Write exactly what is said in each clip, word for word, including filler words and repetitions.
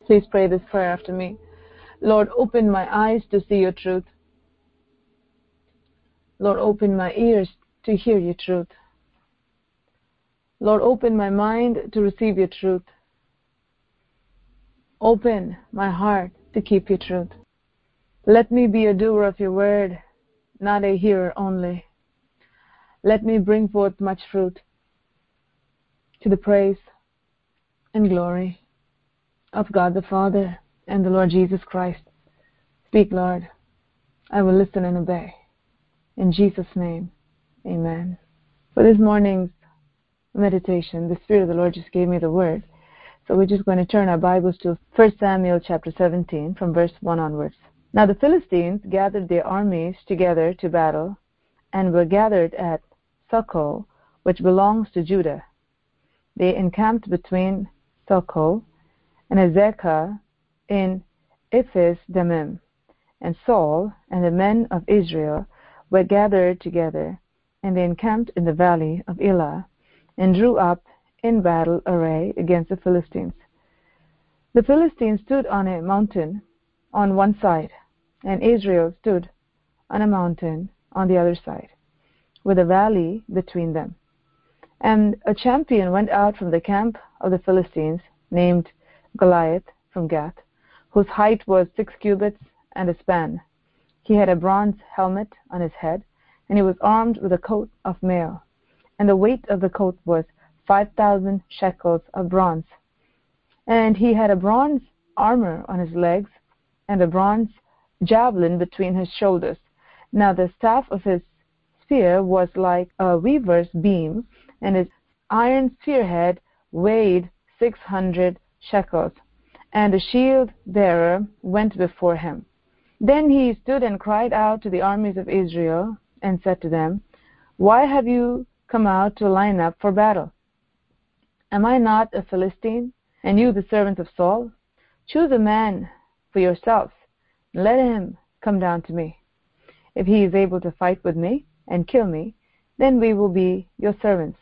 Please pray this prayer after me. Lord, open my eyes to see your truth. Lord, open my ears to hear your truth. Lord, open my mind to receive your truth. Open my heart to keep your truth. Let me be a doer of your word, not a hearer only. Let me bring forth much fruit to the praise and glory of God the Father and the Lord Jesus Christ. Speak, Lord. I will listen and obey. In Jesus' name, amen. For this morning's meditation, the Spirit of the Lord just gave me the word. So we're just going to turn our Bibles to First Samuel chapter seventeen from verse one onwards. Now the Philistines gathered their armies together to battle and were gathered at Socoh, which belongs to Judah. They encamped between Socoh and Azekah in Ephes-Dammim. And Saul and the men of Israel were gathered together, and they encamped in the valley of Elah, and drew up in battle array against the Philistines. The Philistines stood on a mountain on one side, and Israel stood on a mountain on the other side, with a valley between them. And a champion went out from the camp of the Philistines, named Goliath from Gath, whose height was six cubits and a span. He had a bronze helmet on his head, and he was armed with a coat of mail, and the weight of the coat was five thousand shekels of bronze. And he had a bronze armor on his legs, and a bronze javelin between his shoulders. Now the staff of his spear was like a weaver's beam, and his iron spearhead weighed six hundred shekels, and a shield bearer went before him. Then he stood and cried out to the armies of Israel, and said to them, Why have you come out to line up for battle? Am I not a Philistine, and you the servants of Saul? Choose a man for yourselves, and let him come down to me. If he is able to fight with me and kill me, then we will be your servants.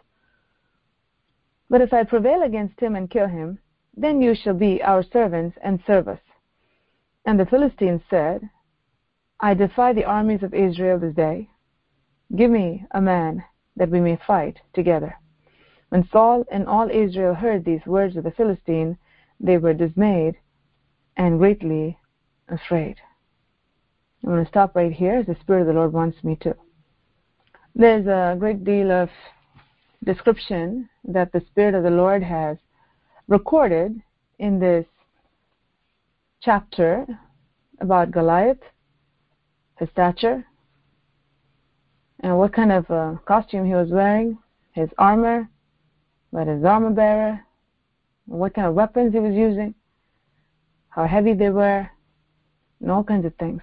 But if I prevail against him and kill him, then you shall be our servants and serve us. And the Philistines said, I defy the armies of Israel this day. Give me a man that we may fight together. When Saul and all Israel heard these words of the Philistine, they were dismayed and greatly afraid. I'm going to stop right here, as the Spirit of the Lord wants me to. There's a great deal of description that the Spirit of the Lord has recorded in this chapter about Goliath, his stature, and what kind of uh, costume he was wearing, his armor, what his armor bearer, what kind of weapons he was using, how heavy they were, and all kinds of things.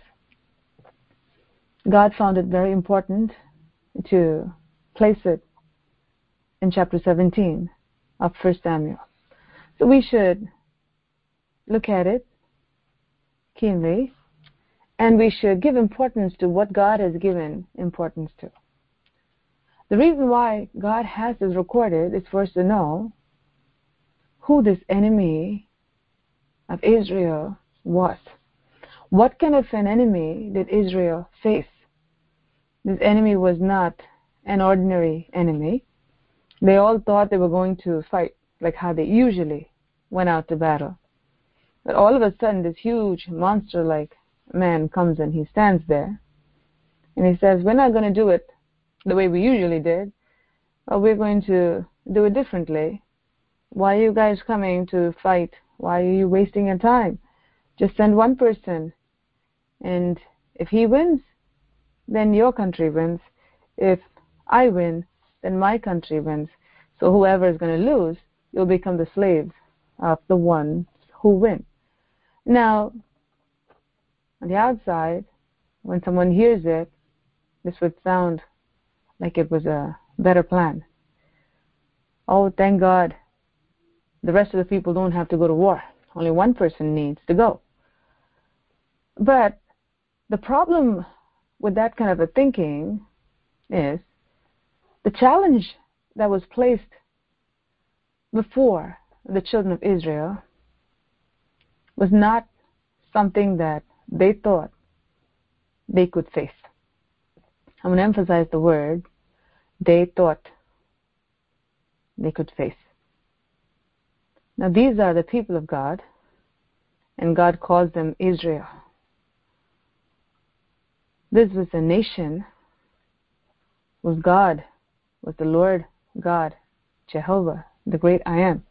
God found it very important to place it in chapter seventeen of First Samuel. So we should look at it keenly, and we should give importance to what God has given importance to. The reason why God has this recorded is for us to know who this enemy of Israel was. What kind of an enemy did Israel face? This enemy was not an ordinary enemy. They all thought they were going to fight like how they usually went out to battle. But all of a sudden, this huge monster-like man comes and he stands there. And he says, we're not going to do it the way we usually did. But we're going to do it differently. Why are you guys coming to fight? Why are you wasting your time? Just send one person. And if he wins, then your country wins. If I win, then my country wins. So whoever is going to lose, you'll become the slaves of the ones who win. Now, on the outside, when someone hears it, this would sound like it was a better plan. Oh, thank God, the rest of the people don't have to go to war. Only one person needs to go. But the problem with that kind of a thinking is the challenge that was placed before the children of Israel was not something that they thought they could face. I'm going to emphasize the word they thought they could face. Now these are the people of God, and God calls them Israel. This was a nation whose God was the Lord God, Jehovah, the great I am.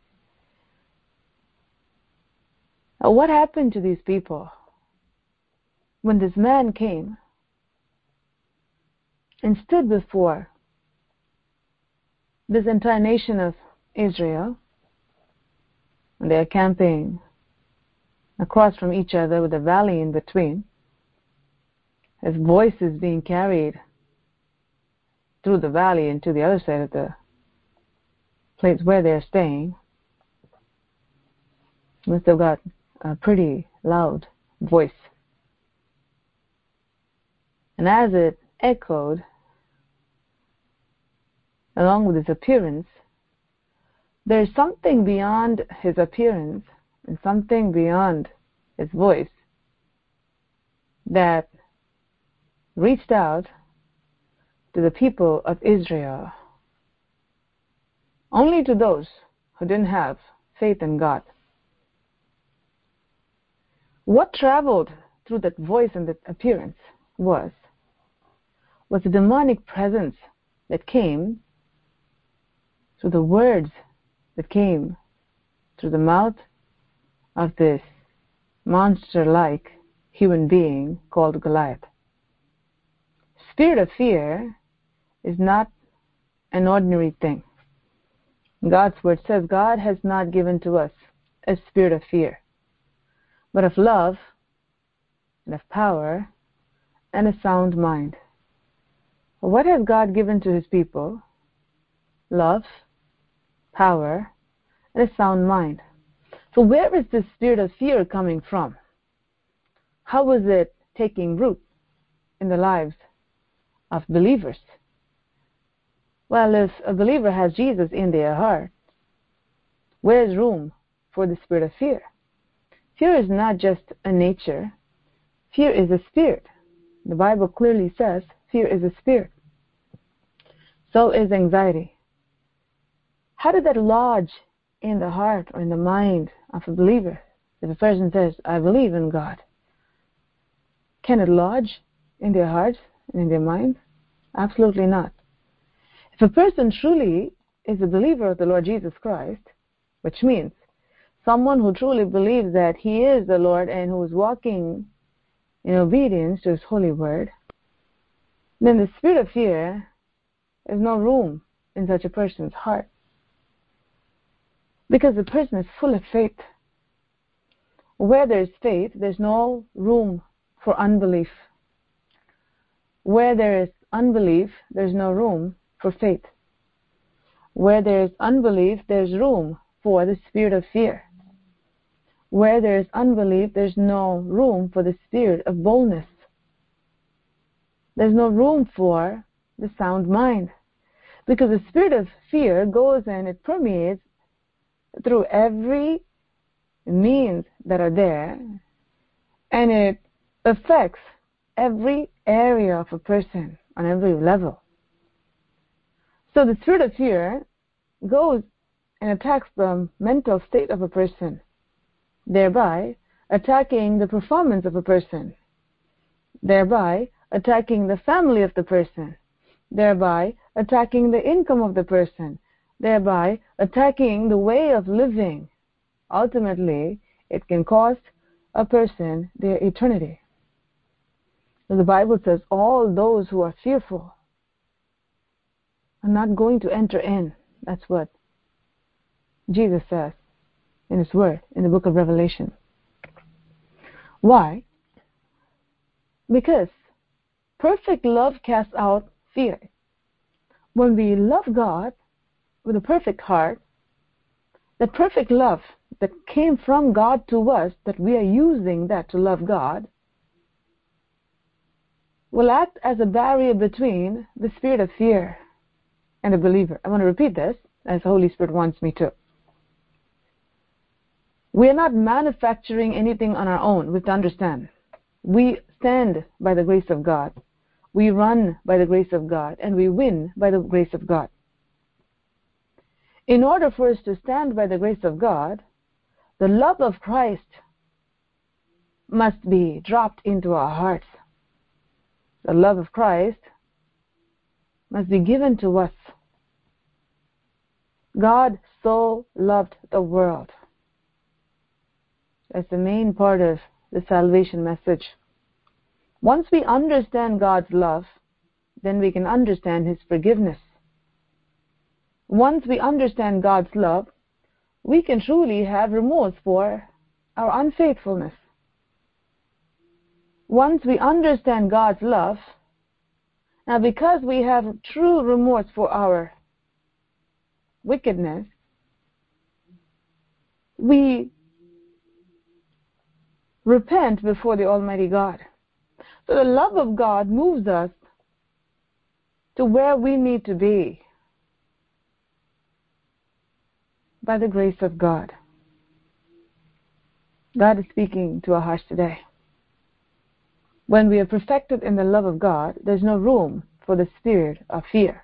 Now, what happened to these people when this man came and stood before this entire nation of Israel, and they are camping across from each other with a valley in between? His voice is being carried through the valley into the other side of the place where they're staying. Must have got a pretty loud voice. And as it echoed along with his appearance, there's something beyond his appearance and something beyond his voice that reached out to the people of Israel, only to those who didn't have faith in God. What traveled through that voice and that appearance was, was a demonic presence that came through the words that came through the mouth of this monster-like human being called Goliath. Spirit of fear is not an ordinary thing. God's word says God has not given to us a spirit of fear, but of love and of power and a sound mind. What has God given to his people? Love, power, and a sound mind. So where is this spirit of fear coming from? How is it taking root in the lives of believers? Well, if a believer has Jesus in their heart, where is room for the spirit of fear? Fear is not just a nature. Fear is a spirit. The Bible clearly says fear is a spirit. So is anxiety. How did that lodge in the heart or in the mind of a believer? If a person says, I believe in God, can it lodge in their hearts and in their minds? Absolutely not. If a person truly is a believer of the Lord Jesus Christ, which means someone who truly believes that he is the Lord and who is walking in obedience to his holy word, then the spirit of fear, there's no room in such a person's heart. Because the person is full of faith. Where there is faith, there's no room for unbelief. Where there is unbelief, there's no room for faith. Where there is unbelief, there's room for the spirit of fear. Where there is unbelief, there's no room for the spirit of boldness. There's no room for the sound mind. Because the spirit of fear goes and it permeates through every means that are there, and it affects every area of a person on every level. So the spirit of fear goes and attacks the mental state of a person, thereby attacking the performance of a person, thereby attacking the family of the person, thereby attacking the income of the person, thereby attacking the way of living. Ultimately, it can cost a person their eternity. The Bible says all those who are fearful are not going to enter in. That's what Jesus says in his word in the book of Revelation. Why? Because perfect love casts out fear. When we love God with a perfect heart, that perfect love that came from God to us, that we are using that to love God, will act as a barrier between the spirit of fear and the believer. I want to repeat this as the Holy Spirit wants me to. We are not manufacturing anything on our own. We have to understand. We stand by the grace of God. We run by the grace of God, and we win by the grace of God. In order for us to stand by the grace of God, the love of Christ must be dropped into our hearts. The love of Christ must be given to us. God so loved the world. That's the main part of the salvation message. Once we understand God's love, then we can understand His forgiveness. Once we understand God's love, we can truly have remorse for our unfaithfulness. Once we understand God's love, now because we have true remorse for our wickedness, we repent before the Almighty God. So the love of God moves us to where we need to be by the grace of God. God is speaking to our hearts today. When we are perfected in the love of God, there's no room for the spirit of fear.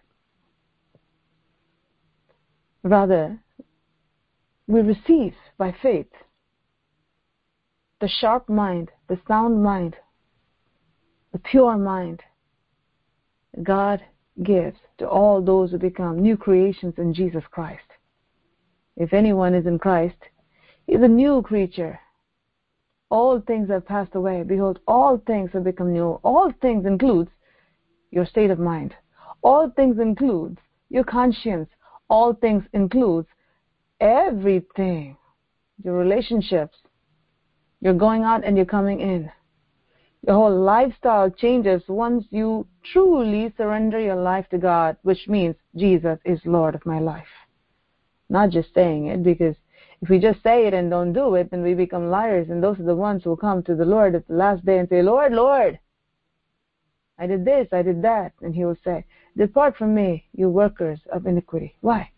Rather, we receive by faith the sharp mind, the sound mind, the pure mind God gives to all those who become new creations in Jesus Christ. If anyone is in Christ, he is a new creature. All things have passed away. Behold, all things have become new. All things includes your state of mind. All things includes your conscience. All things includes everything. Your relationships. You're going out and you're coming in. Your whole lifestyle changes once you truly surrender your life to God, which means Jesus is Lord of my life. Not just saying it, because if we just say it and don't do it, then we become liars, and those are the ones who will come to the Lord at the last day and say, Lord, Lord, I did this, I did that. And He will say, depart from me, you workers of iniquity. Why?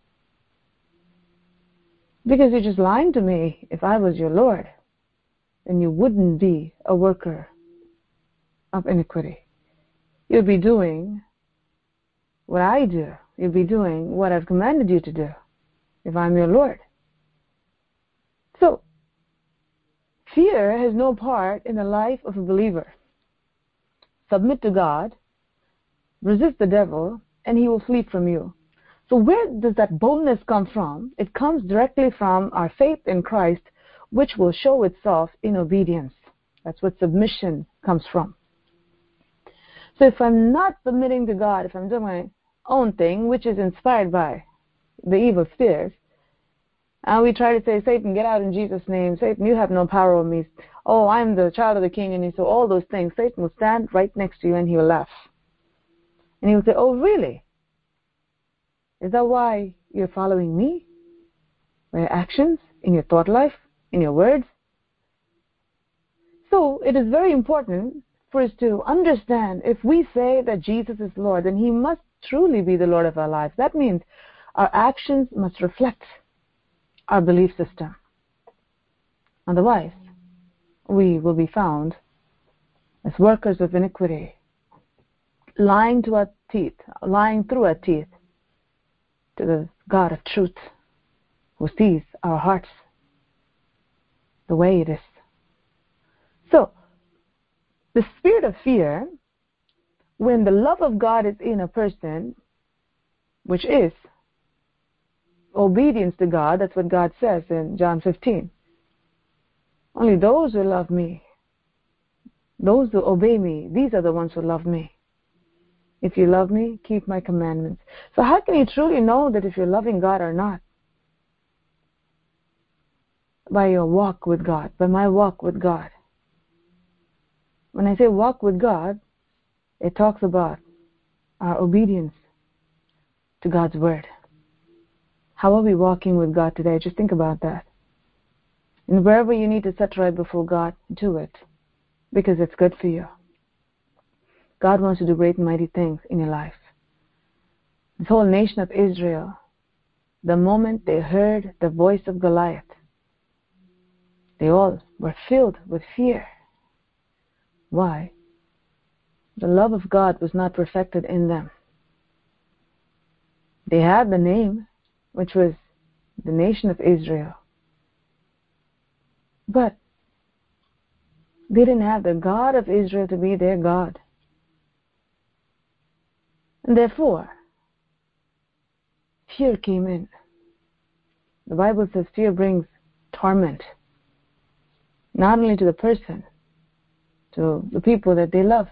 Because you're just lying to me. If I was your Lord, then you wouldn't be a worker of iniquity. You'd be doing what I do. You'd be doing what I've commanded you to do if I'm your Lord. So, fear has no part in the life of a believer. Submit to God, resist the devil, and he will flee from you. So where does that boldness come from? It comes directly from our faith in Christ, which will show itself in obedience. That's what submission comes from. So if I'm not submitting to God, if I'm doing my own thing, which is inspired by the evil spirits, and we try to say, Satan, get out in Jesus' name. Satan, you have no power over me. Oh, I'm the child of the king. And so all those things, Satan will stand right next to you and he will laugh. And he will say, oh, really? Is that why you're following me? By your actions, in your thought life, in your words? So it is very important for us to understand, if we say that Jesus is Lord, then He must truly be the Lord of our lives. That means our actions must reflect our belief system. Otherwise, we will be found as workers of iniquity, lying to our teeth, lying through our teeth to the God of truth, who sees our hearts the way it is. So, the spirit of fear, when the love of God is in a person, which is obedience to God, that's what God says in John fifteen. Only those who love me, those who obey me, these are the ones who love me. If you love me, keep my commandments. So how can you truly know that if you're loving God or not? By your walk with God, by my walk with God. When I say walk with God, it talks about our obedience to God's word. How are we walking with God today? Just think about that. And wherever you need to set right before God, do it, because it's good for you. God wants to do great and mighty things in your life. This whole nation of Israel, the moment they heard the voice of Goliath, They all were filled with fear. Why? The love of God was not perfected in them. They had the name, which was the nation of Israel. But they didn't have the God of Israel to be their God. And therefore, fear came in. The Bible says fear brings torment, not only to the person, to the people that they love.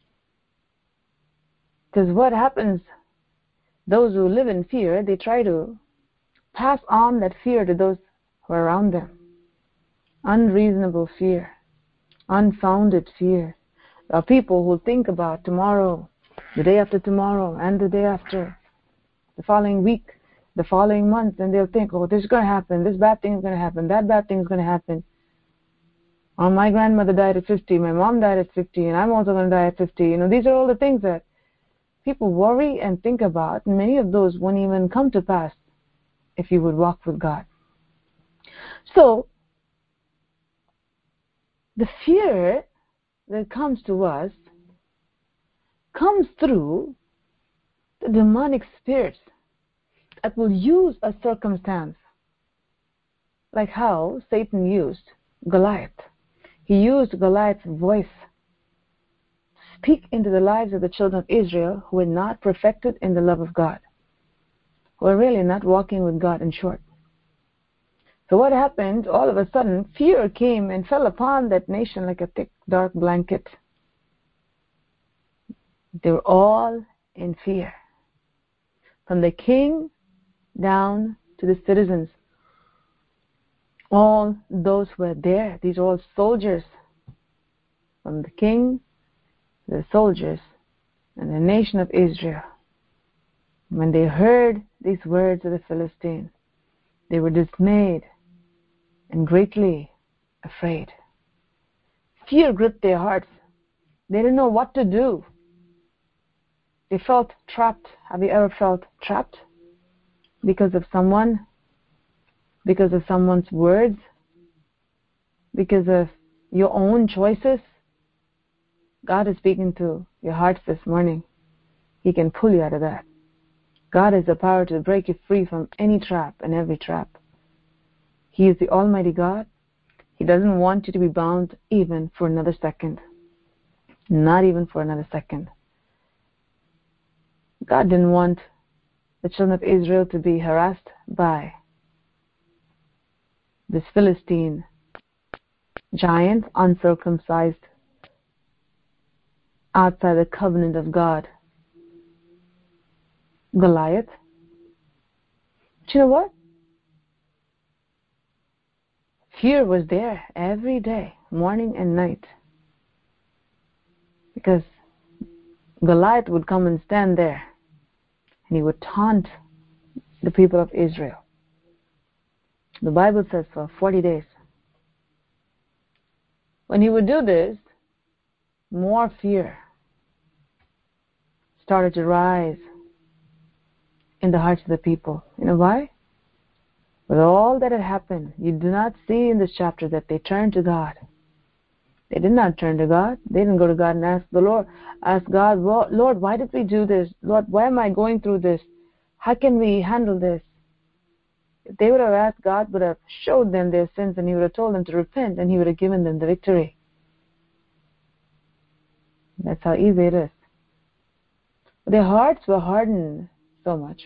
Because what happens, those who live in fear, they try to pass on that fear to those who are around them. Unreasonable fear, unfounded fear. There are people who think about tomorrow, the day after tomorrow, and the day after, the following week, the following month, and they'll think, oh, this is going to happen, this bad thing is going to happen, that bad thing is going to happen. Oh, my grandmother died at fifty, my mom died at fifty, and I'm also going to die at fifty. You know, these are all the things that people worry and think about, and many of those won't even come to pass if you would walk with God. So, the fear that comes to us comes through the demonic spirits that will use a circumstance, like how Satan used Goliath. He used Goliath's voice to speak into the lives of the children of Israel who were not perfected in the love of God, who were really not walking with God, in short. So what happened? All of a sudden, fear came and fell upon that nation like a thick, dark blanket. They were all in fear, from the king down to the citizens. All those who were there, these are all soldiers, from the king to the soldiers and the nation of Israel. When they heard these words of the Philistine, they were dismayed and greatly afraid. Fear gripped their hearts. They didn't know what to do. They felt trapped. Have you ever felt trapped? Because of someone? Because of someone's words? Because of your own choices? God is speaking to your hearts this morning. He can pull you out of that. God has the power to break you free from any trap and every trap. He is the Almighty God. He doesn't want you to be bound even for another second. Not even for another second. God didn't want the children of Israel to be harassed by this Philistine giant, uncircumcised, outside the covenant of God, Goliath. But you know what? Fear was there every day, morning and night. Because Goliath would come and stand there, and he would taunt the people of Israel. The Bible says for forty days. When he would do this, more fear started to rise in the hearts of the people. You know why? With all that had happened, you do not see in this chapter that they turned to God. They did not turn to God. They didn't go to God and ask the Lord, ask God, Lord, why did we do this? Lord, why am I going through this? How can we handle this? If they would have asked, God would have showed them their sins, and He would have told them to repent, and He would have given them the victory. That's how easy it is. But their hearts were hardened so much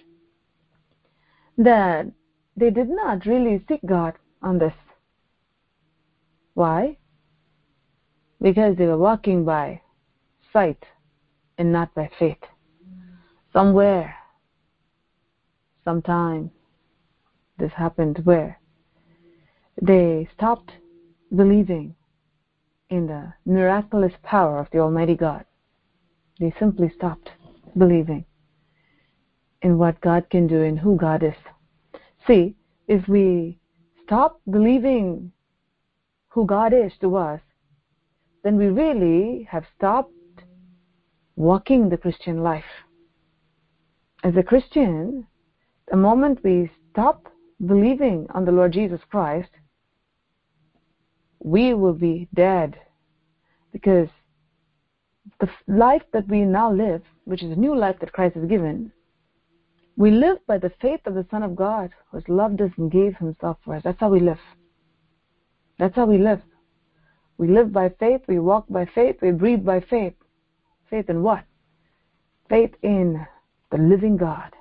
that they did not really seek God on this. Why? Because they were walking by sight and not by faith. Somewhere, sometime, this happened where they stopped believing in the miraculous power of the Almighty God. They simply stopped believing in what God can do and who God is. See, if we stop believing who God is to us, then we really have stopped walking the Christian life. As a Christian, the moment we stop believing on the Lord Jesus Christ, we will be dead, because the life that we now live, which is a new life that Christ has given, we live by the faith of the Son of God who has loved us and gave himself for us. That's how we live. That's how we live. We live by faith, we walk by faith, we breathe by faith. Faith in what? Faith in the living God,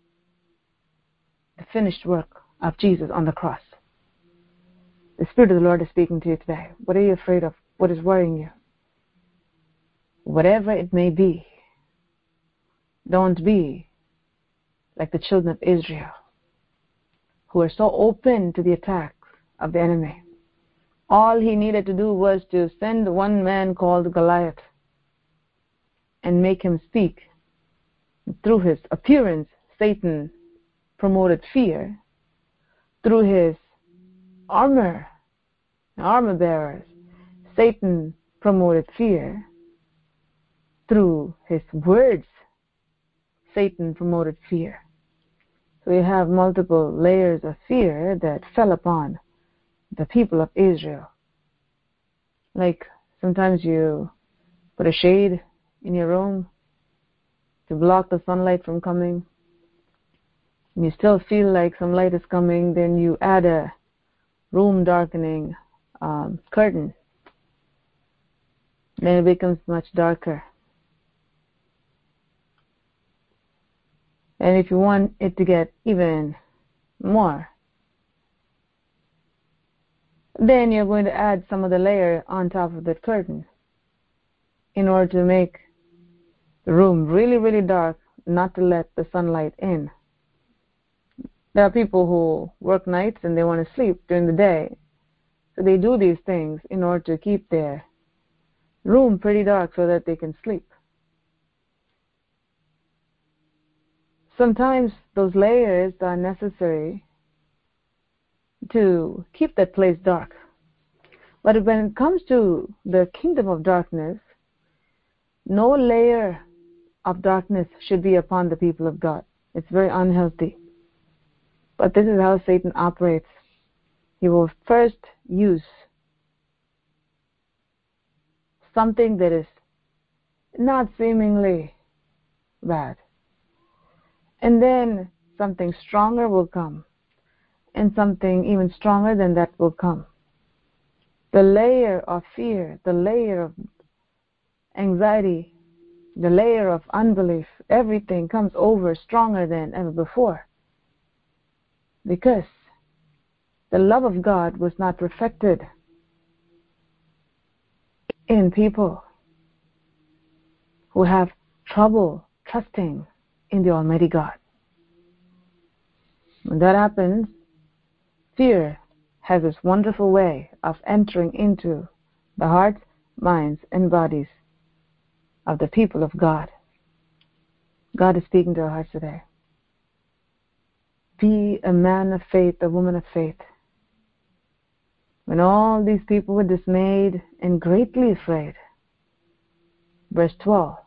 the finished work of Jesus on the cross. The Spirit of the Lord is speaking to you today. What are you afraid of? What is worrying you? Whatever it may be, don't be like the children of Israel, who are so open to the attacks of the enemy. All he needed to do was to send one man called Goliath and make him speak. Through his appearance, Satan promoted fear. Through his armor, armor bearers, Satan promoted fear. Through his words, Satan promoted fear. So we have multiple layers of fear that fell upon the people of Israel. Like sometimes you put a shade in your room to block the sunlight from coming, and you still feel like some light is coming, then you add a room darkening um, curtain. Then it becomes much darker. And if you want it to get even more, then you're going to add some of the layer on top of that curtain in order to make the room really, really dark, not to let the sunlight in. There are people who work nights and they want to sleep during the day, so they do these things in order to keep their room pretty dark so that they can sleep. Sometimes those layers are necessary to keep that place dark. But when it comes to the kingdom of darkness, no layer of darkness should be upon the people of God. It's very unhealthy. But this is how Satan operates. He will first use something that is not seemingly bad. And then something stronger will come. And something even stronger than that will come. The layer of fear, the layer of anxiety, the layer of unbelief, everything comes over stronger than ever before. Because the love of God was not perfected in people who have trouble trusting in the Almighty God. When that happens, fear has this wonderful way of entering into the hearts, minds, and bodies of the people of God. God is speaking to our hearts today. Be a man of faith, a woman of faith. When all these people were dismayed and greatly afraid, verse twelve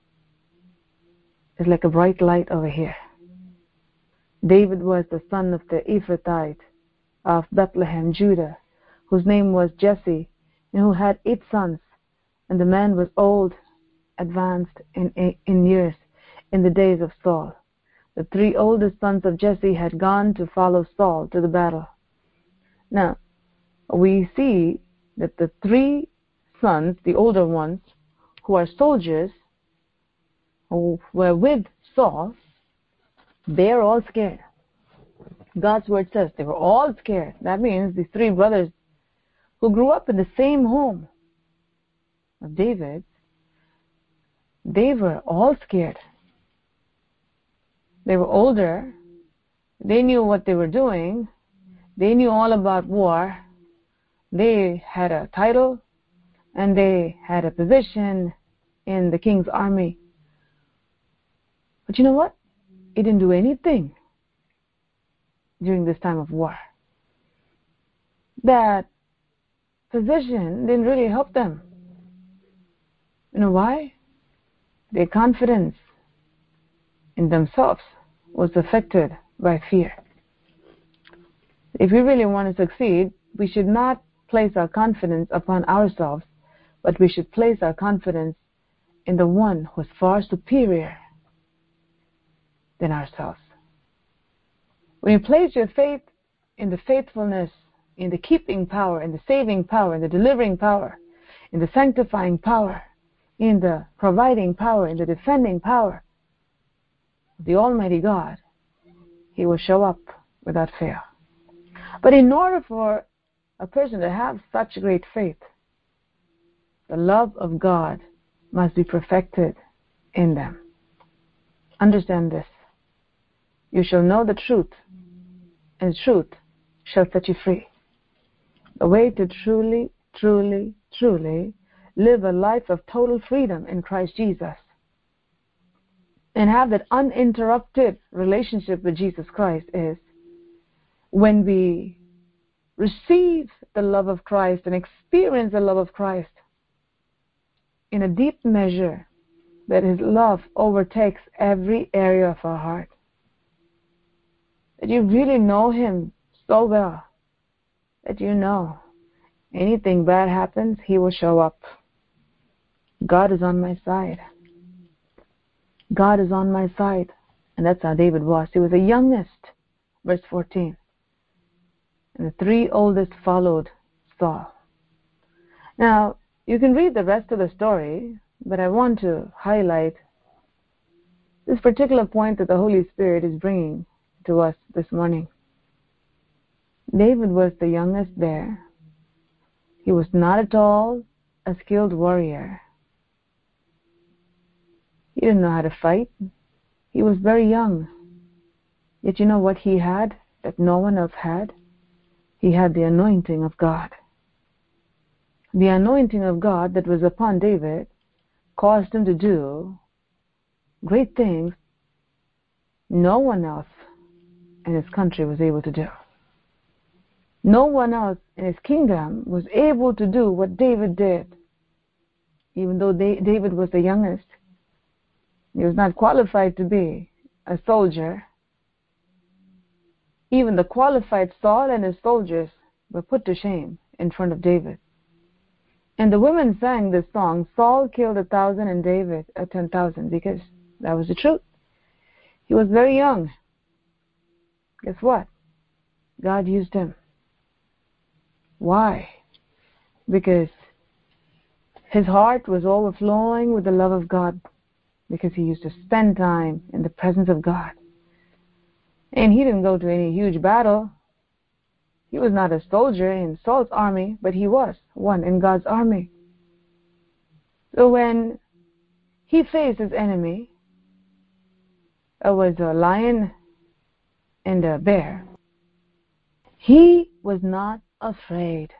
is like a bright light over here. David was the son of the Ephrathite of Bethlehem, Judah, whose name was Jesse, and who had eight sons. And the man was old, advanced in, in years, in the days of Saul. The three oldest sons of Jesse had gone to follow Saul to the battle. Now, we see that the three sons, the older ones, who are soldiers, who were with Saul, they are all scared. God's word says they were all scared. That means these three brothers who grew up in the same home of David, they were all scared. They were older. They knew what they were doing. They knew all about war. They had a title and they had a position in the king's army. But you know what? It didn't do anything during this time of war. That position didn't really help them. You know why? Their confidence in themselves was affected by fear. If we really want to succeed, we should not place our confidence upon ourselves, but we should place our confidence in the one who is far superior than ourselves. When you place your faith in the faithfulness, in the keeping power, in the saving power, in the delivering power, in the sanctifying power, in the providing power, in the defending power of the Almighty God, He will show up without fail. But in order for a person to have such great faith, the love of God must be perfected in them. Understand this. You shall know the truth, and truth shall set you free. The way to truly, truly, truly live a life of total freedom in Christ Jesus and have that uninterrupted relationship with Jesus Christ is when we receive the love of Christ and experience the love of Christ in a deep measure, that His love overtakes every area of our heart. That you really know Him so well that you know anything bad happens, He will show up. God is on my side. God is on my side. And that's how David was. He was the youngest, verse fourteen. And the three oldest followed Saul. Now, you can read the rest of the story, but I want to highlight this particular point that the Holy Spirit is bringing to us this morning. David was the youngest there. He was not at all a skilled warrior. He didn't know how to fight. He was very young. Yet you know what he had that no one else had? He had the anointing of God. The anointing of God that was upon David caused him to do great things no one else in his country was able to do. No one else in his kingdom was able to do what David did. Even though David was the youngest, he was not qualified to be a soldier. Even the qualified Saul and his soldiers were put to shame in front of David. And the women sang this song, Saul killed a thousand and David a ten thousand, because that was the truth. He was very young. Guess what? God used him. Why? Because his heart was overflowing with the love of God, because he used to spend time in the presence of God. And he didn't go to any huge battle. He was not a soldier in Saul's army, but he was one in God's army. So when he faced his enemy, it was a lion and a bear, he was not afraid.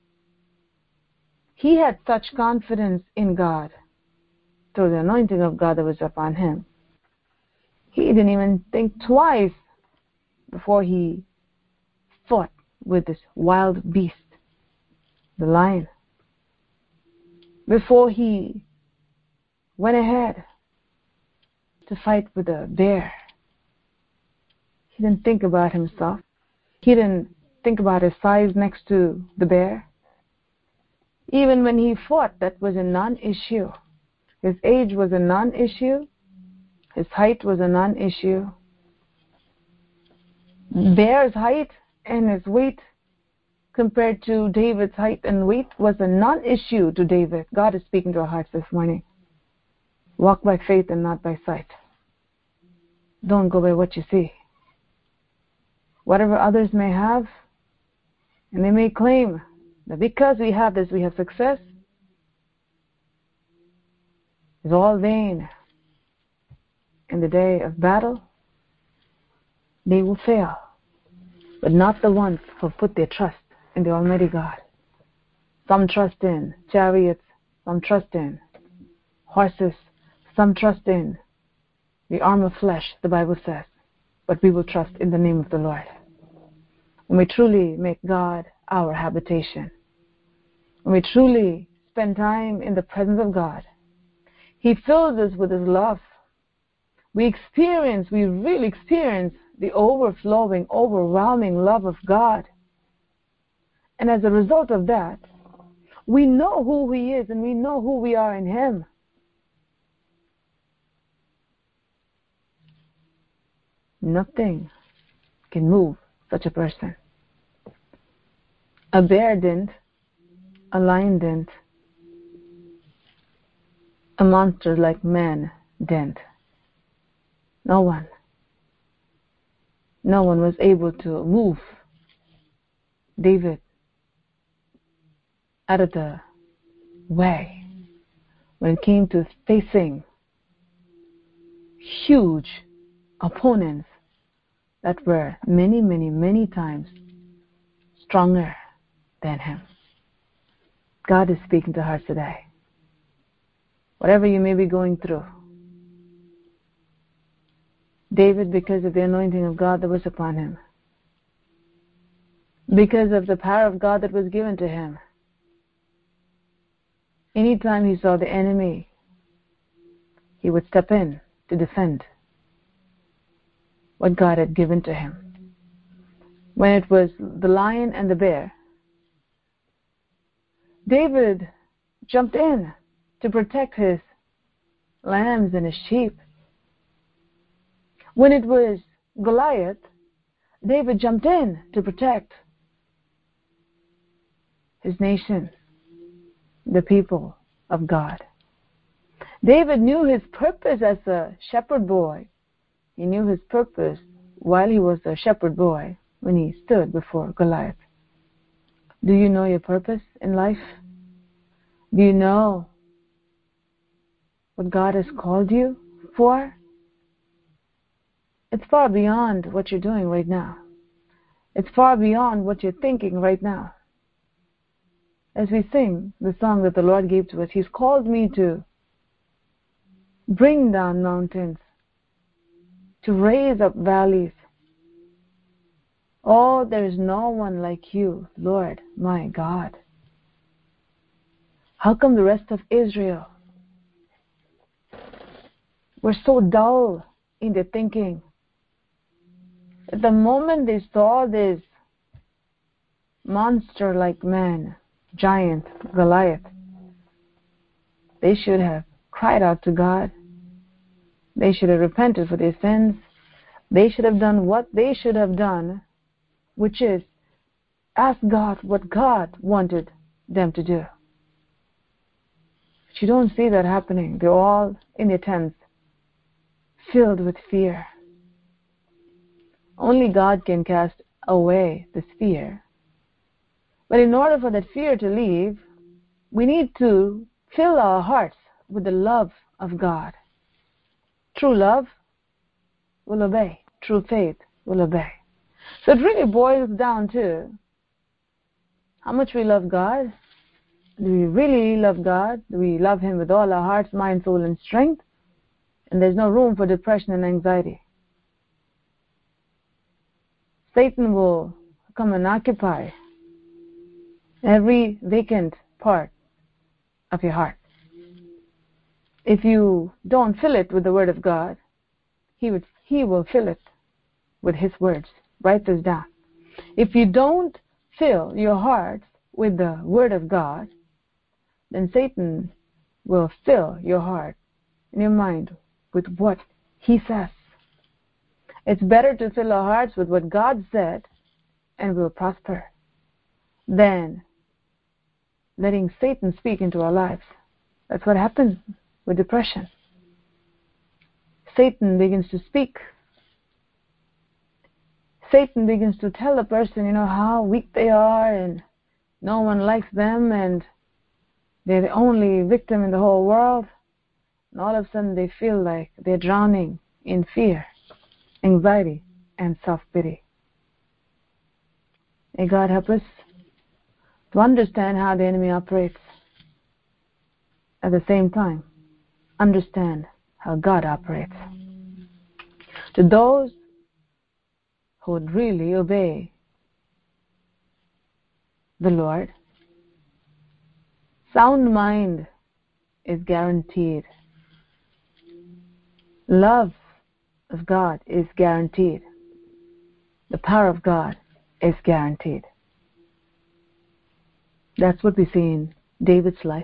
He had such confidence in God through the anointing of God that was upon him. He didn't even think twice before he fought with this wild beast, the lion. Before he went ahead to fight with the bear, he didn't think about himself. He didn't think about his size next to the bear. Even when he fought, that was a non-issue. His age was a non-issue. His height was a non-issue. Bear's height and his weight compared to David's height and weight was a non-issue to David. God is speaking to our hearts this morning. Walk by faith and not by sight. Don't go by what you see. Whatever others may have, and they may claim that because we have this, we have success, is all vain. In the day of battle, they will fail, but not the ones who put their trust in the Almighty God. Some trust in chariots, some trust in horses, some trust in the arm of flesh, the Bible says, but we will trust in the name of the Lord. When we truly make God our habitation, when we truly spend time in the presence of God, He fills us with His love. We experience, we really experience the overflowing, overwhelming love of God. And as a result of that, we know who He is and we know who we are in Him. Nothing can move such a person. A bear didn't, a lion didn't, a monster like man didn't. No one. No one was able to move David out of the way when it came to facing huge opponents that were many, many, many times stronger than him. God is speaking to hearts today. Whatever you may be going through, David, because of the anointing of God that was upon him, because of the power of God that was given to him, anytime he saw the enemy, he would step in to defend what God had given to him. When it was the lion and the bear, David jumped in to protect his lambs and his sheep. When it was Goliath, David jumped in to protect his nation, the people of God. David knew his purpose as a shepherd boy. He knew his purpose while he was a shepherd boy when he stood before Goliath. Do you know your purpose in life? Do you know what God has called you for? It's far beyond what you're doing right now. It's far beyond what you're thinking right now. As we sing the song that the Lord gave to us, He's called me to bring down mountains, to raise up valleys. Oh, there is no one like you, Lord, my God. How come the rest of Israel were so dull in their thinking? At the moment they saw this monster like man, giant, Goliath, they should have cried out to God. They should have repented for their sins. They should have done what they should have done, which is ask God what God wanted them to do. But you don't see that happening. They're all in their tents, filled with fear. Only God can cast away this fear. But in order for that fear to leave, we need to fill our hearts with the love of God. True love will obey. True faith will obey. So it really boils down to how much we love God. Do we really love God? Do we love Him with all our hearts, mind, soul, and strength? And there's no room for depression and anxiety. Satan will come and occupy every vacant part of your heart. If you don't fill it with the Word of God, He would, He will fill it with His words. Write this down. If you don't fill your heart with the Word of God, then Satan will fill your heart and your mind with what he says. It's better to fill our hearts with what God said and we'll prosper than letting Satan speak into our lives. That's what happens with depression. Satan begins to speak. Satan begins to tell a person, you know, how weak they are and no one likes them and they're the only victim in the whole world. And all of a sudden they feel like they're drowning in fear, anxiety, and self-pity. May God help us to understand how the enemy operates. At the same time, understand how God operates. To those who would really obey the Lord, sound mind is guaranteed. Love of God is guaranteed. The power of God is guaranteed. That's what we see in David's life.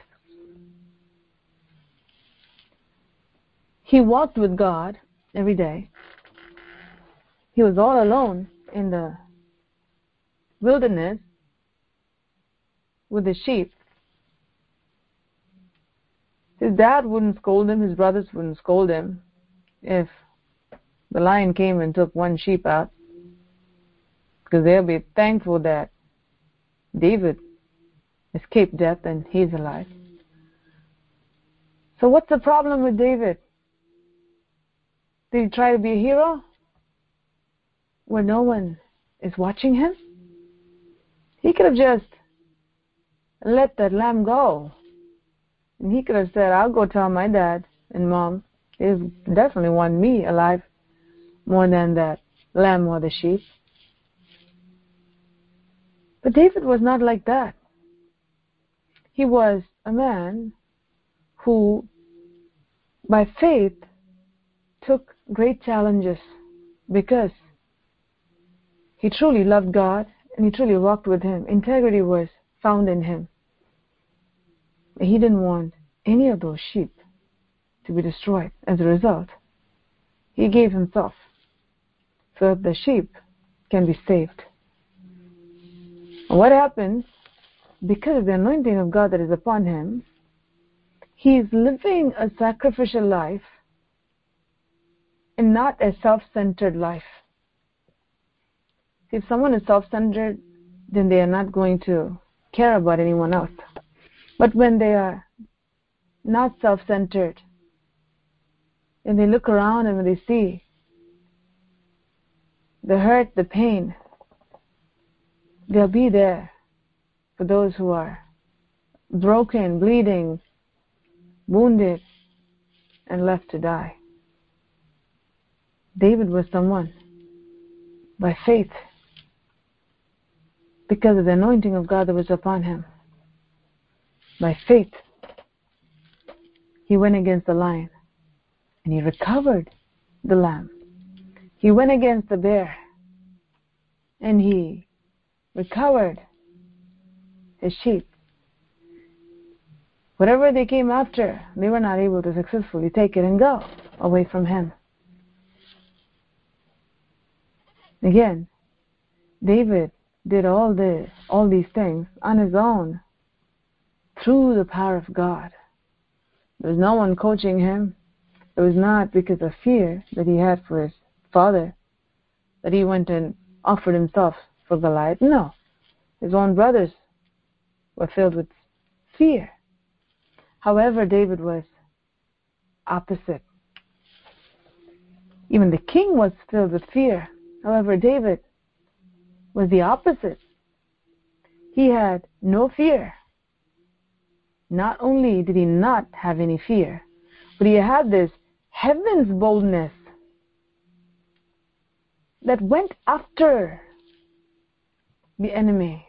He walked with God every day. He was all alone in the wilderness with the sheep. His dad wouldn't scold him, his brothers wouldn't scold him if the lion came and took one sheep out, because they'll be thankful that David escaped death and he's alive. So what's the problem with David? Did he try to be a hero where no one is watching him? He could have just let that lamb go. And he could have said, I'll go tell my dad and mom. They definitely want me alive more than that lamb or the sheep. But David was not like that. He was a man who, by faith, took great challenges because he truly loved God and he truly walked with Him. Integrity was found in him. He didn't want any of those sheep to be destroyed. As a result, he gave himself so that the sheep can be saved. And what happens? Because of the anointing of God that is upon him, he is living a sacrificial life and not a self-centered life. See, if someone is self-centered, then they are not going to care about anyone else. But when they are not self-centered, and they look around and when they see the hurt, the pain, they'll be there for those who are broken, bleeding, wounded, and left to die. David was someone, by faith, because of the anointing of God that was upon him, by faith, he went against the lion and he recovered the lamb. He went against the bear and he recovered his sheep. Whatever they came after, they were not able to successfully take it and go away from him. Again, David did all this, all these things on his own, through the power of God. There was no one coaching him. It was not because of fear that he had for his father that he went and offered himself for Goliath. No, his own brothers were filled with fear. However, David was opposite. Even the king was filled with fear. However, David was the opposite. He had no fear. Not only did he not have any fear, but he had this heaven's boldness that went after the enemy.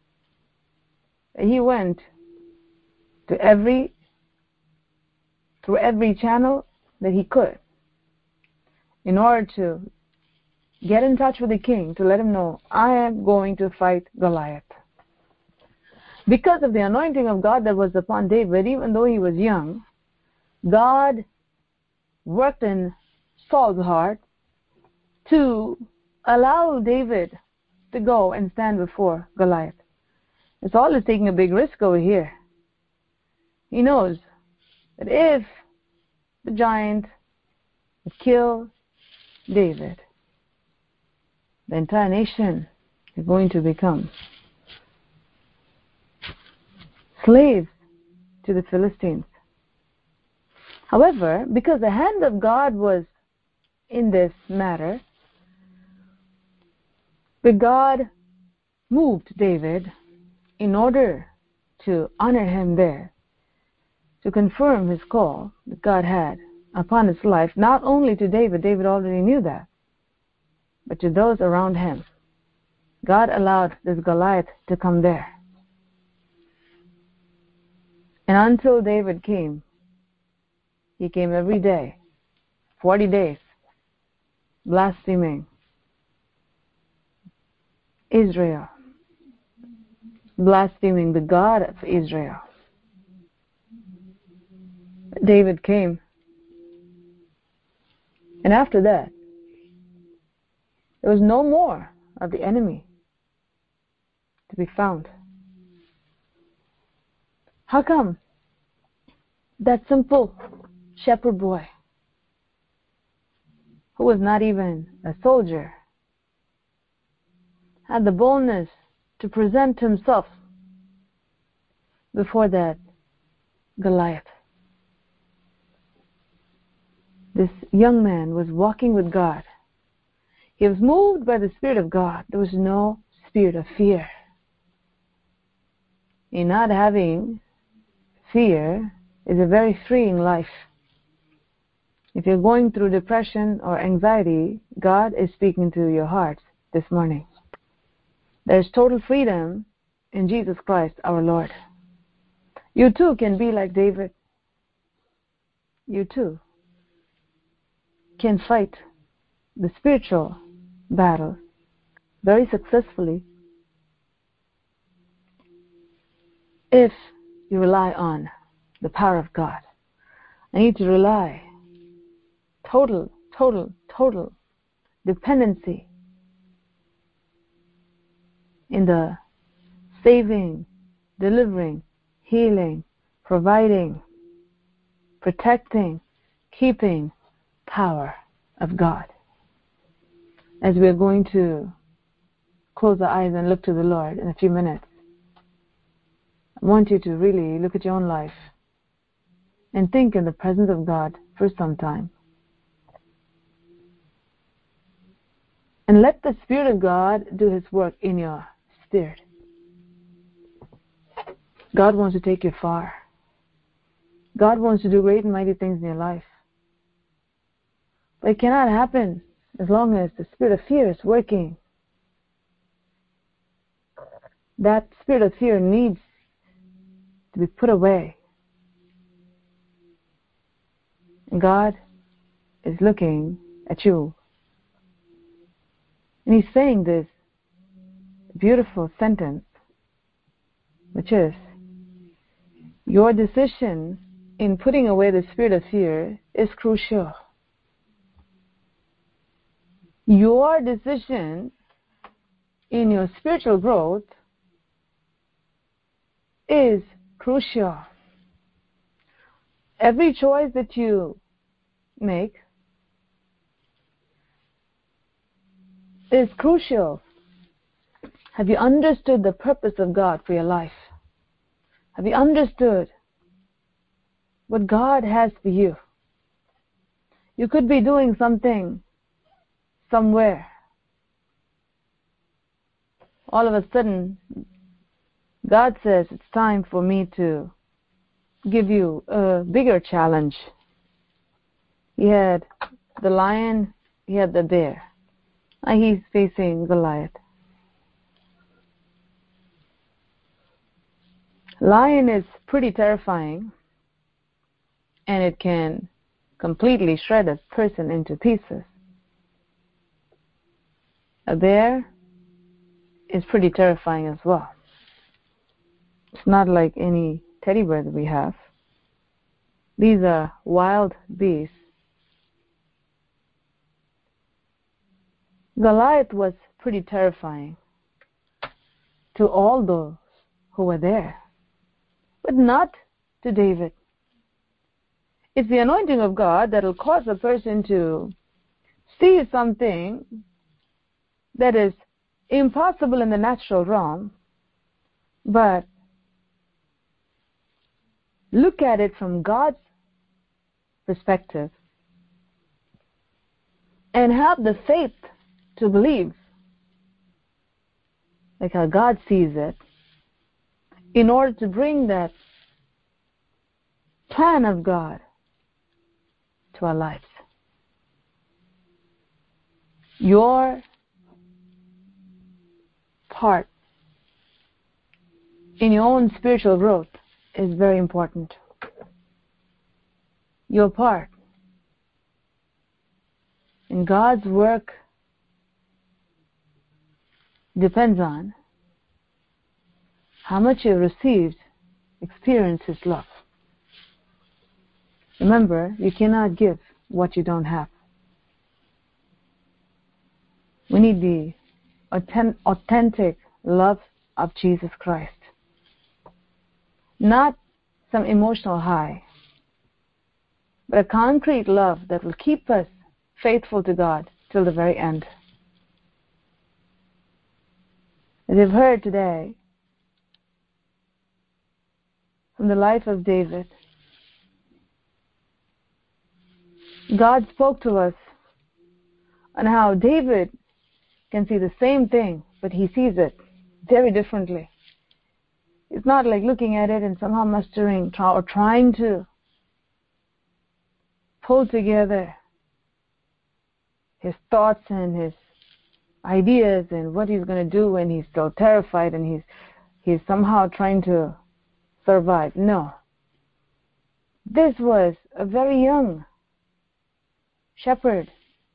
He went to every, through every channel that he could in order to get in touch with the king to let him know, I am going to fight Goliath. Because of the anointing of God that was upon David, even though he was young, God worked in Saul's heart to allow David to go and stand before Goliath. And Saul is taking a big risk over here. He knows that if the giant would kill David, the entire nation is going to become slaves to the Philistines. However, because the hand of God was in this matter, but God moved David in order to honor him there, to confirm his call that God had upon his life, not only to David, David already knew that, but to those around him. God allowed this Goliath to come there. And until David came, he came every day, forty days, blaspheming Israel, blaspheming the God of Israel. David came, and after that, there was no more of the enemy to be found. How come that simple shepherd boy, who was not even a soldier, had the boldness to present himself before that Goliath? This young man was walking with God. He was moved by the Spirit of God. There was no spirit of fear. In not having fear is a very freeing life. If you're going through depression or anxiety, God is speaking to your hearts this morning. There's total freedom in Jesus Christ our Lord. You too can be like David. You too can fight the spiritual battle very successfully if you rely on the power of God. I need to rely total, total, total dependency in the saving, delivering, healing, providing, protecting, keeping power of God. As we are going to close our eyes and look to the Lord in a few minutes, I want you to really look at your own life and think in the presence of God for some time. And let the Spirit of God do His work in your spirit. God wants to take you far. God wants to do great and mighty things in your life. But it cannot happen as long as the spirit of fear is working. That spirit of fear needs to be put away. And God is looking at you. And He's saying this beautiful sentence, which is, your decision in putting away the spirit of fear is crucial. Your decision in your spiritual growth is crucial. Every choice that you make is crucial. Have you understood the purpose of God for your life? Have you understood what God has for you? You could be doing something somewhere. All of a sudden, God says it's time for me to give you a bigger challenge. He had the lion, he had the bear. Now he's facing Goliath. Lion is pretty terrifying, and it can completely shred a person into pieces. A bear is pretty terrifying as well. It's not like any teddy bear that we have. These are wild beasts. Goliath was pretty terrifying to all those who were there, but not to David. It's the anointing of God that will cause a person to see something that is impossible in the natural realm, but look at it from God's perspective and have the faith to believe like how God sees it, in order to bring that plan of God to our lives. Your part in your own spiritual growth is very important. Your part in God's work depends on how much you received, experience His love. Remember, you cannot give what you don't have. We need the authentic love of Jesus Christ. Not some emotional high, but a concrete love that will keep us faithful to God till the very end. As you've heard today from the life of David, God spoke to us on how David can see the same thing, but he sees it very differently. It's not like looking at it and somehow mustering or trying to pull together his thoughts and his ideas and what he's going to do when he's still terrified and he's he's somehow trying to survive. No. This was a very young shepherd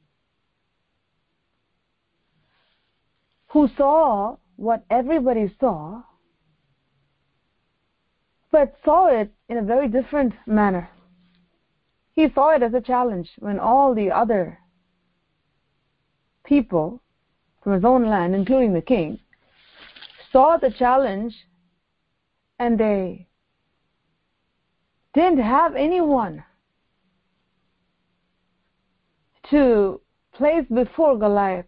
who saw what everybody saw, but saw it in a very different manner. He saw it as a challenge when all the other people from his own land, including the king, saw the challenge and they didn't have anyone to place before Goliath.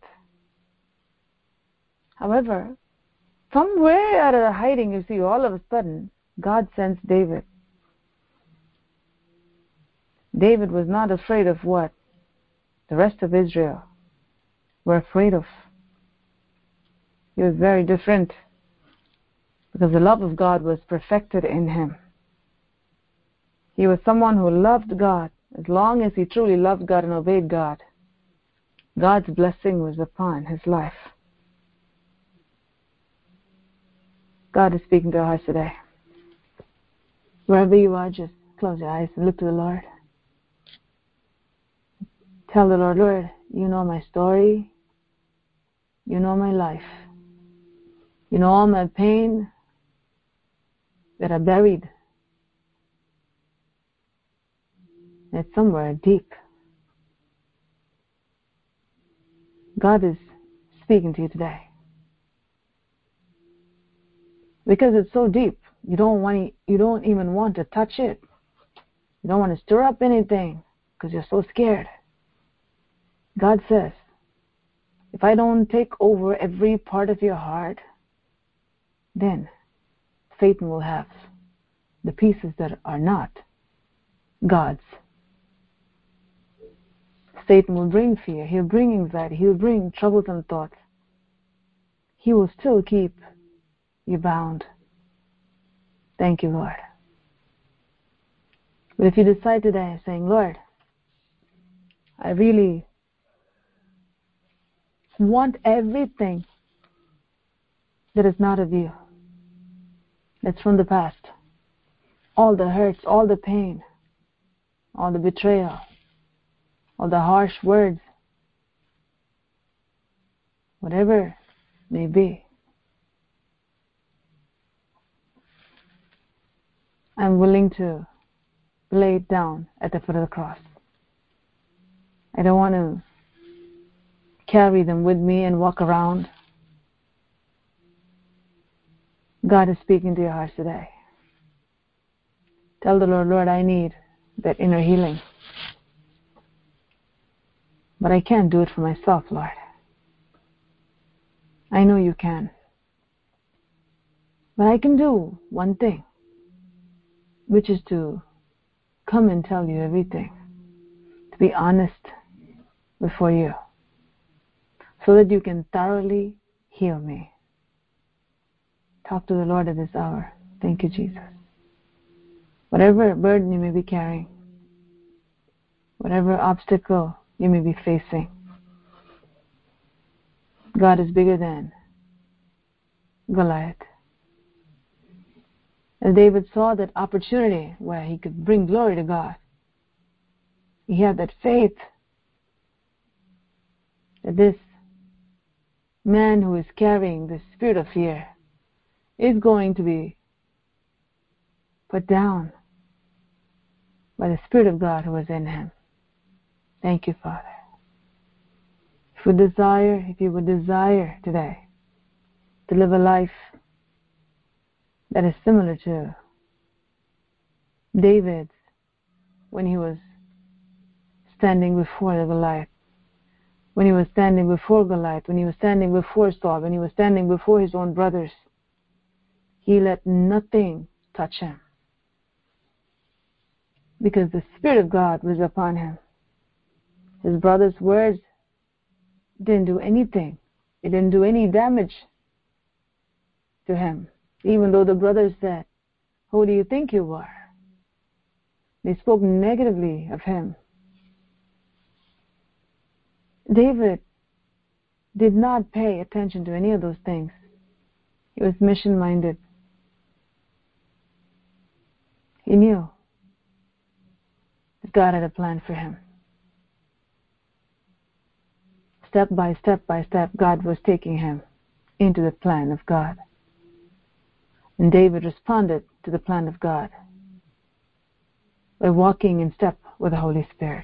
However, somewhere out of the hiding, you see, all of a sudden, God sends David. David was not afraid of what the rest of Israel were afraid of. He was very different because the love of God was perfected in him. He was someone who loved God. As long as he truly loved God and obeyed God, God's blessing was upon his life. God is speaking to our hearts today. Wherever you are, just close your eyes and look to the Lord. Tell the Lord, Lord, you know my story. You know my life. You know all my pain that are buried. It's somewhere deep. God is speaking to you today. Because it's so deep, you don't want to, you don't even want to touch it. You don't want to stir up anything because you're so scared. God says, if I don't take over every part of your heart, then Satan will have the pieces that are not God's. Satan will bring fear. He'll bring anxiety. He'll bring troublesome thoughts. He will still keep you bound. Thank you, Lord. But if you decide today saying, Lord, I really want everything that is not of you, that's from the past, all the hurts, all the pain, all the betrayal, all the harsh words, whatever may be, I'm willing to lay it down at the foot of the cross. I don't want to carry them with me and walk around. God is speaking to your hearts today. Tell the Lord, Lord, I need that inner healing. But I can't do it for myself, Lord. I know you can. But I can do one thing, which is to come and tell you everything, to be honest before you, so that you can thoroughly heal me. Talk to the Lord at this hour. Thank you, Jesus. Whatever burden you may be carrying, whatever obstacle you may be facing, God is bigger than Goliath. As David saw that opportunity where he could bring glory to God, he had that faith that this man who is carrying the spirit of fear is going to be put down by the Spirit of God who is in him. Thank you, Father. If we desire, if you would desire today to live a life that is similar to David's when he was standing before the Goliath, when he was standing before Goliath, when he was standing before Saul, when he was standing before his own brothers, he let nothing touch him because the Spirit of God was upon him. His brother's words didn't do anything. It didn't do any damage to him, even though the brothers said, "Who do you think you are?" They spoke negatively of him. David did not pay attention to any of those things. He was mission-minded. He knew that God had a plan for him. Step by step by step, God was taking him into the plan of God. And David responded to the plan of God by walking in step with the Holy Spirit,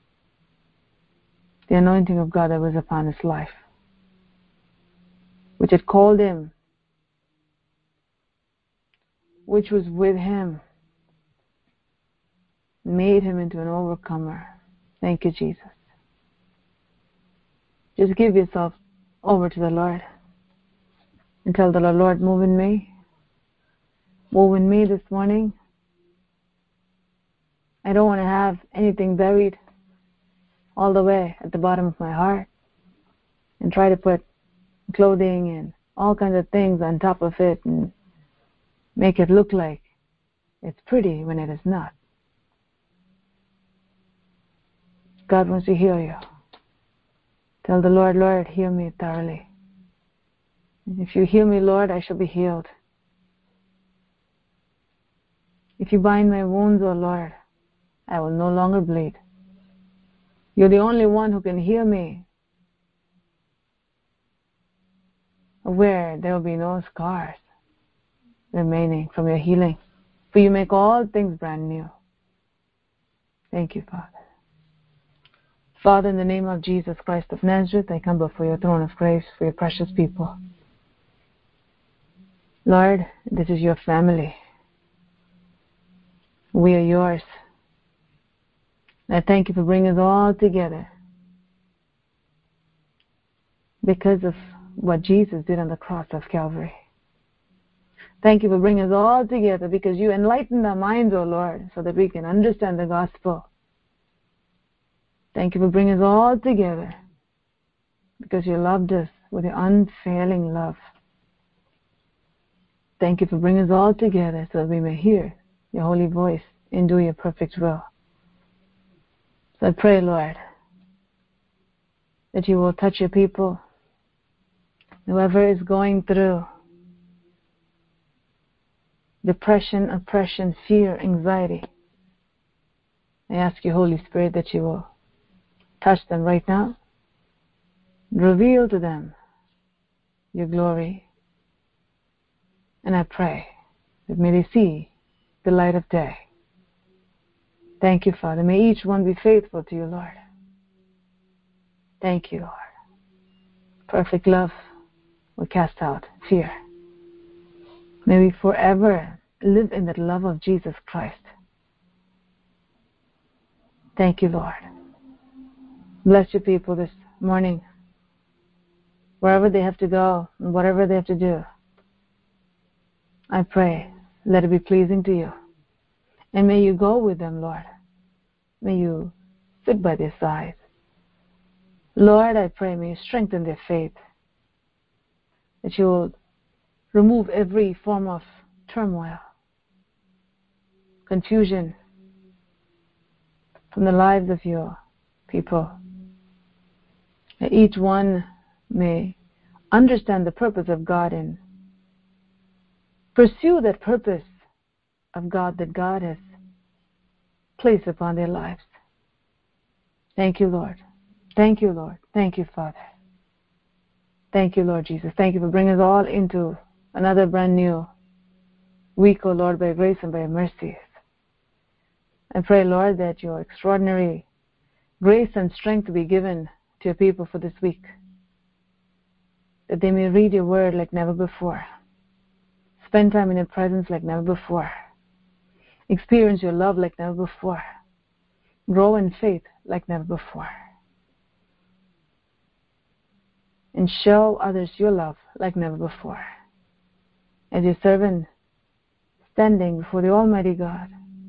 the anointing of God that was upon his life, which had called him, which was with him, made him into an overcomer. Thank you, Jesus. Just give yourself over to the Lord and tell the Lord, "Lord, move in me. Move in me this morning. I don't want to have anything buried all the way at the bottom of my heart and try to put clothing and all kinds of things on top of it and make it look like it's pretty when it is not." God wants to heal you. Tell the Lord, "Lord, heal me thoroughly. And if you heal me, Lord, I shall be healed. If you bind my wounds, O Lord, I will no longer bleed. You're the only one who can heal me, where there will be no scars remaining from your healing. For you make all things brand new." Thank you, Father. Father, in the name of Jesus Christ of Nazareth, I come before your throne of grace for your precious people. Lord, this is your family. We are yours. I thank you for bringing us all together because of what Jesus did on the cross of Calvary. Thank you for bringing us all together because you enlightened our minds, O Lord, so that we can understand the gospel. Thank you for bringing us all together because you loved us with your unfailing love. Thank you for bringing us all together so that we may hear your holy voice and do your perfect will. So I pray, Lord, that you will touch your people, whoever is going through depression, oppression, fear, anxiety. I ask you, Holy Spirit, that you will touch them right now. Reveal to them your glory. And I pray that may they see the light of day. Thank you, Father. May each one be faithful to you, Lord. Thank you, Lord. Perfect love will cast out fear. May we forever live in the love of Jesus Christ. Thank you, Lord. Bless your people this morning, wherever they have to go and whatever they have to do. I pray, let it be pleasing to you. And may you go with them, Lord. May you sit by their side. Lord, I pray, may you strengthen their faith, that you will remove every form of turmoil, confusion from the lives of your people. That each one may understand the purpose of God and pursue that purpose of God that God has placed upon their lives. Thank you, Lord. Thank you, Lord. Thank you, Father. Thank you, Lord Jesus. Thank you for bringing us all into another brand new week, O Lord, by your grace and by your mercies. I pray, Lord, that your extraordinary grace and strength be given to your people for this week, that they may read your word like never before, spend time in your presence like never before, experience your love like never before, grow in faith like never before, and show others your love like never before. As your servant standing before the Almighty God,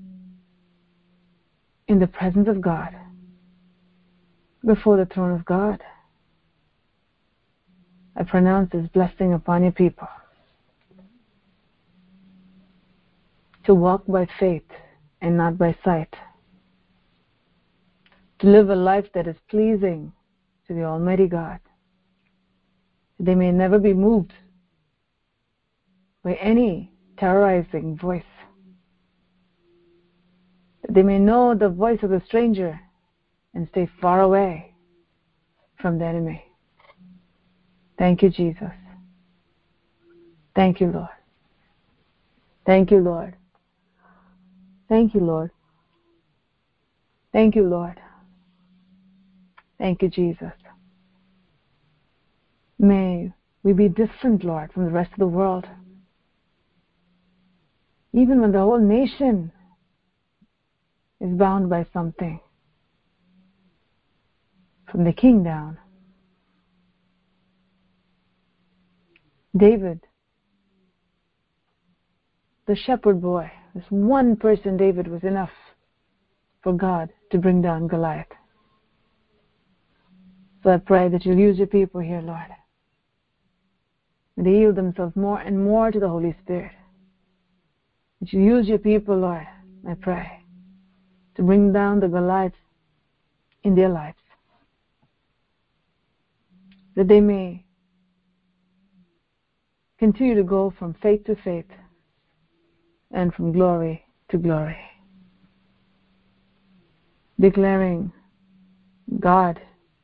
in the presence of God, before the throne of God, I pronounce this blessing upon your people, to walk by faith and not by sight, to live a life that is pleasing to the Almighty God. They may never be moved by any terrorizing voice. They may know the voice of the stranger and stay far away from the enemy. Thank you, Jesus. Thank you, Lord. Thank you, Lord. Thank you, Lord. Thank you, Lord. Thank you, Jesus. May we be different, Lord, from the rest of the world. Even when the whole nation is bound by something, from the king down. David, the shepherd boy, this one person, David, was enough for God to bring down Goliath. So I pray that you'll use your people here, Lord. May they yield themselves more and more to the Holy Spirit. That you use your people, Lord, I pray, to bring down the Goliaths in their lives. That they may continue to go from faith to faith and from glory to glory, declaring God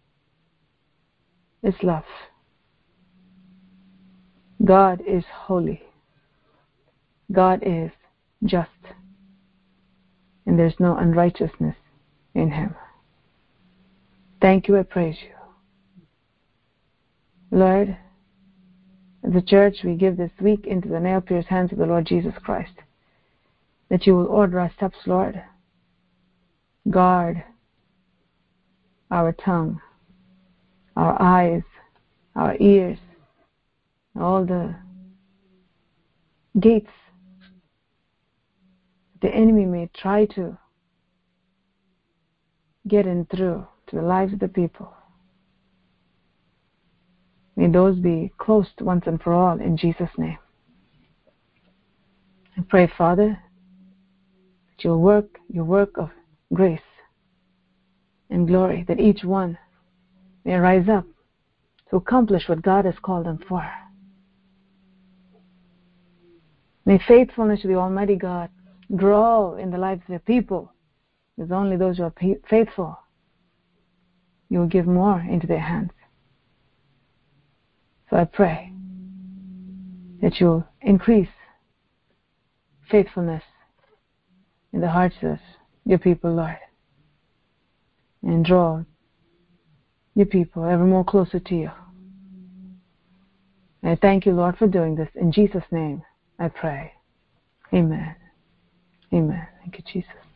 is love. God is holy. God is just. And there's no unrighteousness in him. Thank you, I praise you. Lord, as a church, we give this week into the nail-pierced hands of the Lord Jesus Christ, that you will order our steps, Lord. Guard our tongue, our eyes, our ears, all the gates the enemy may try to get in through to the lives of the people. May those be closed once and for all in Jesus' name. I pray, Father, that you'll work your work of grace and glory, that each one may rise up to accomplish what God has called them for. May faithfulness to the Almighty God grow in the lives of your people, because only those who are faithful, you will give more into their hands. So I pray that you'll increase faithfulness in the hearts of your people, Lord, and draw your people ever more closer to you. And I thank you, Lord, for doing this. In Jesus' name I pray. Amen. Amen. Thank you, Jesus.